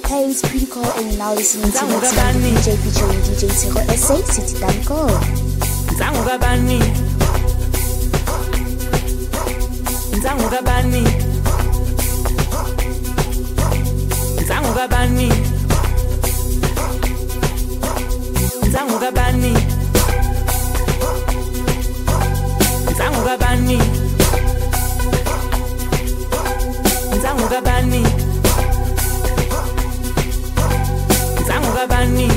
Hey, it's Pretty Call and you're now listening to Next Level DJ featuring DJ Zero SA, City Danko. Nzangugabani Nzangugabani Nzangugabani Nzangugabani Nzangugabani Nzangugabani Nzangugabani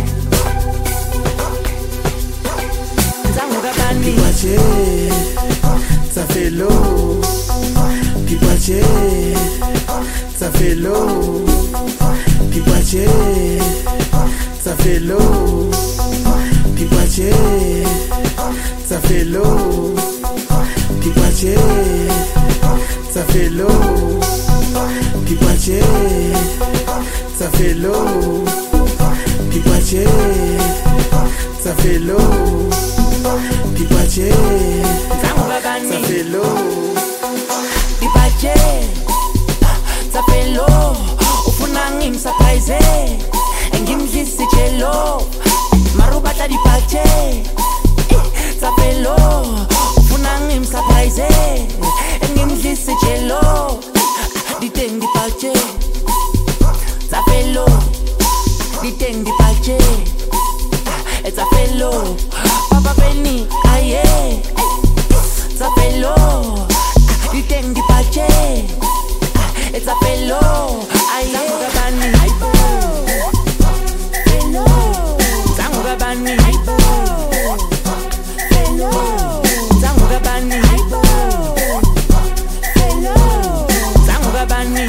Nzangugabani Pipache, ça fait l'eau. Pipache, ça fait l'eau. Pipache, ça fait l'eau. Pipache, ça fait l'eau. Pipache, ça fait l'eau. Pipache, ça fait l'eau. Pipache, ça fait l'eau. Pipache, ça fait l'eau. Pipache, ça fait l'eau. Ufuna ngimsurprise, ngimdlise jello. Marubata dipache, ça fait l'eau. Ufuna ngimsurprise, ngimdlise jello. Diteng dipache, ça fait l'eau. Diteng dipache, ça fait l'eau. Papa Benny, aïe, ça fait l'eau. Diteng dipache, ça fait l'eau. Aïe, Nzangugabani, Nzangugabani, Nzangugabani, Nzangugabani,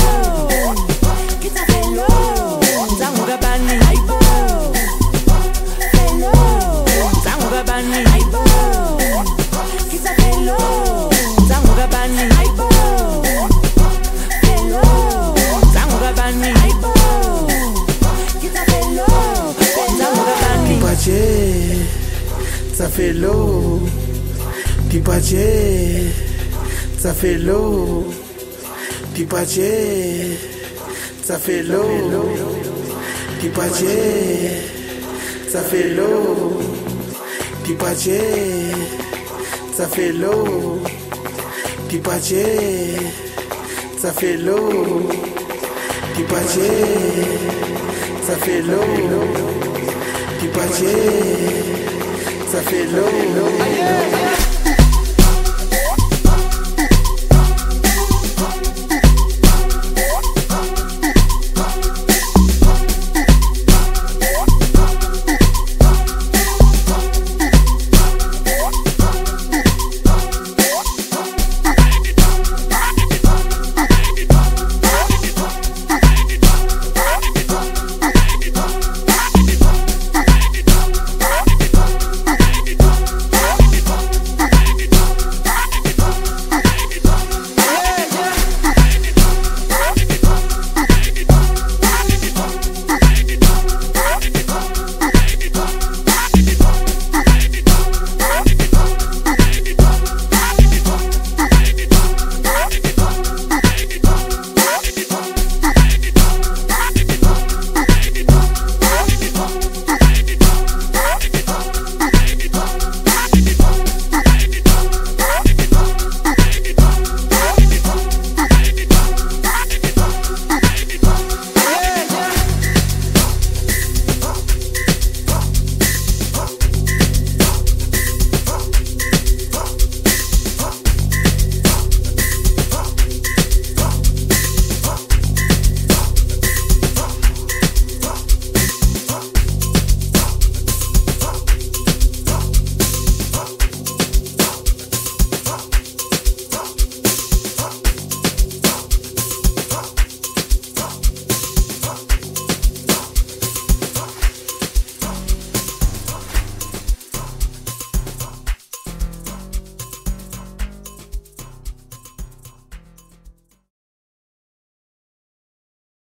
Pipache, ça fait l'eau. Pipache, ça fait l'eau. Pipache, ça fait l'eau. Pipache, ça fait l'eau. Pipache, ça fait l'eau. Pipache, ça fait l'eau. Pipache, ça fait l'eau. Pipache, ça fait l'eau.